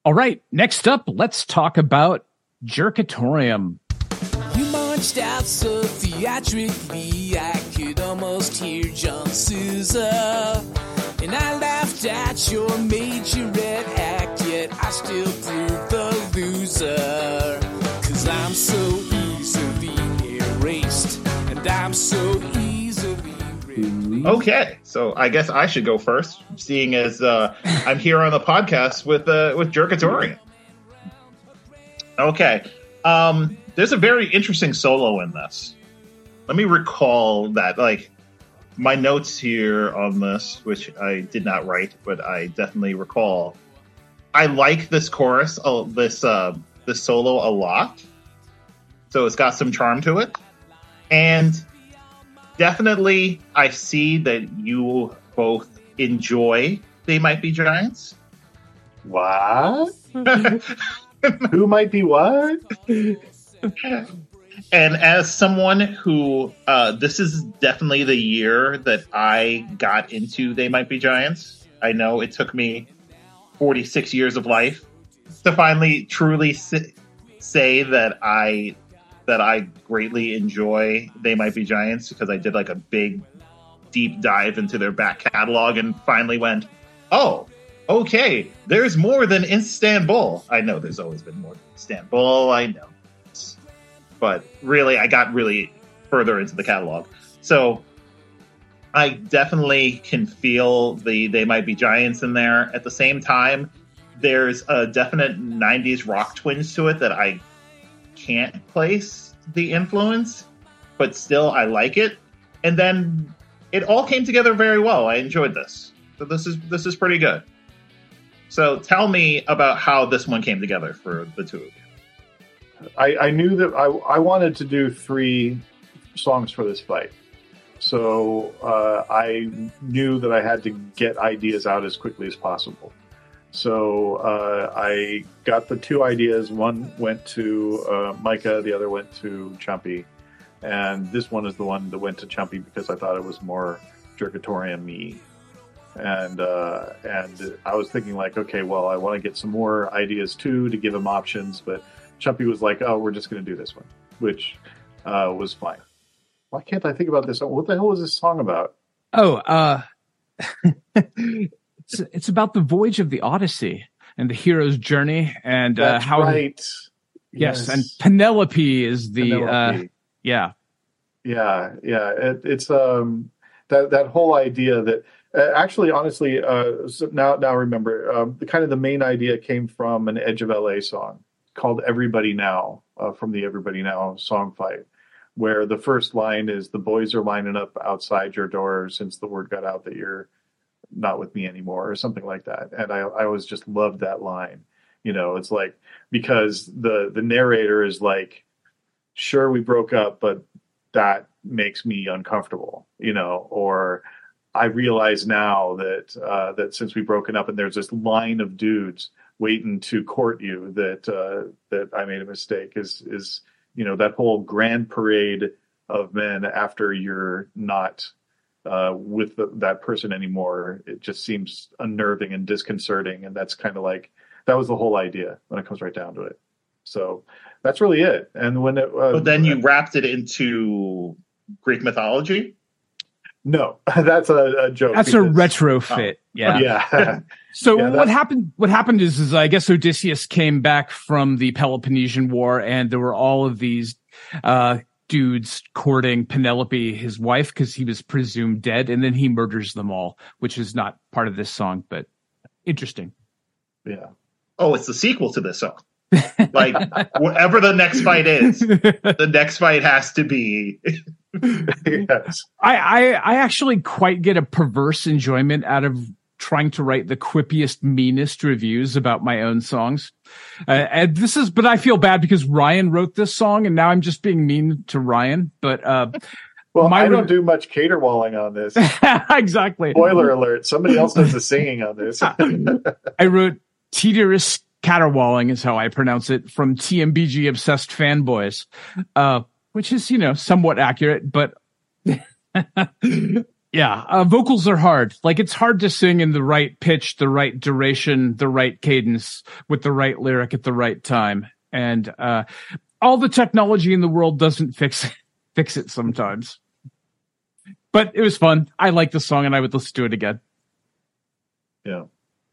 All right, next up, let's talk about Jerkatorium. You launched out so theatrically, I could almost hear John Sousa. And I laughed at your majorette act, yet I still proved the loser. 'Cause I'm so easily erased, and I'm so easily erased. Okay, so I guess I should go first, seeing as I'm here on the podcast with Jerkatorium. Okay, there's a very interesting solo in this. Let me recall that, like, my notes here on this, which I did not write, but I definitely recall. I like this chorus, this solo a lot. So it's got some charm to it. And definitely I see that you both enjoy They Might Be Giants. What? Who might be what? And as someone who, this is definitely the year that I got into They Might Be Giants. I know it took me 46 years of life to finally truly say that I greatly enjoy They Might Be Giants, because I did like a big deep dive into their back catalog and finally went, oh, okay, there's more than Istanbul. I know there's always been more than Istanbul, I know. But really, I got really further into the catalog. So I definitely can feel They Might Be Giants in there. At the same time, there's a definite 90s rock twinge to it that I can't place the influence, but still I like it. And then it all came together very well. I enjoyed this. So this is pretty good. So tell me about how this one came together for the two of you. I knew that I wanted to do 3 songs for this fight. So I knew that I had to get ideas out as quickly as possible. So I got the 2 ideas. One went to Micah, the other went to Chumpy. And this one is the one that went to Chumpy because I thought it was more Jerkatorium-y. And I was thinking, like, okay, well, I want to get some more ideas too to give him options, but Chumpy was like, oh, we're just going to do this one, which was fine. Why can't I think about this? What the hell was this song about? Oh, it's about the voyage of the Odyssey and the hero's journey, and That's how. Right. Yes, and Penelope is the Penelope. Yeah. It's that whole idea that actually, honestly, so now remember, the main idea came from an Edge of LA song called Everybody Now, from the Everybody Now song fight, where the first line is, the boys are lining up outside your door since the word got out that you're not with me anymore, or something like that. And I always just loved that line. You know, it's like, because the narrator is like, sure, we broke up, but that makes me uncomfortable, you know, or I realize now that since we've broken up and there's this line of dudes waiting to court you, that I made a mistake, is you know, that whole grand parade of men after you're not with that person anymore. It just seems unnerving and disconcerting, and that's kind of like, that was the whole idea when it comes right down to it. So that's really it. And when it, but then you wrapped it into Greek mythology. No, that's a joke. That's a retrofit. Yeah. So what happened is I guess Odysseus came back from the Peloponnesian War, and there were all of these dudes courting Penelope, his wife, because he was presumed dead, and then he murders them all, which is not part of this song, but interesting. Yeah. Oh, it's the sequel to this song. Like, whatever the next fight is, the next fight has to be. Yes. I actually quite get a perverse enjoyment out of trying to write the quippiest, meanest reviews about my own songs. And but I feel bad because Ryan wrote this song, and now I'm just being mean to Ryan. But well, I don't do much caterwauling on this. Exactly. Spoiler alert: somebody else does the singing on this. I wrote Teeterous Caterwauling is how I pronounce it, from TMBG Obsessed Fanboys, which is, you know, somewhat accurate, but Yeah, vocals are hard. Like, it's hard to sing in the right pitch, the right duration, the right cadence, with the right lyric at the right time. And all the technology in the world doesn't fix it sometimes. But it was fun. I like the song, and I would listen to it again. Yeah.